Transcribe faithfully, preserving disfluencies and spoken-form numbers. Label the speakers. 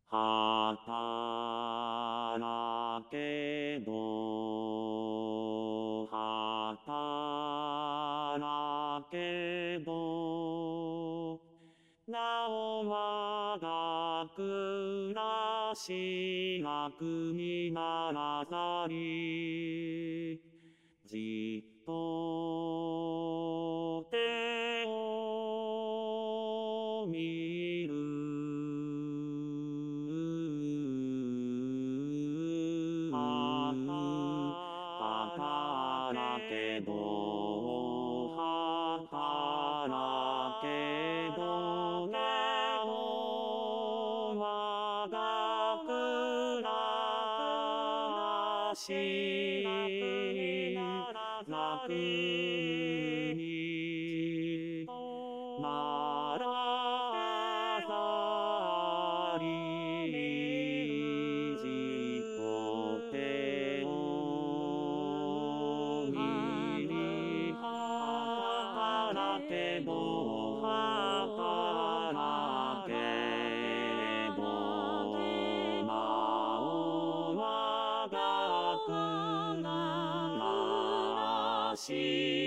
Speaker 1: 働けど、働けど、なお我が暮らし楽にならざり、じっと手を見る。働けど、働けど、なお我が暮らし楽にならざり、じっと手を見り、働けど、働けど、なお我が暮らし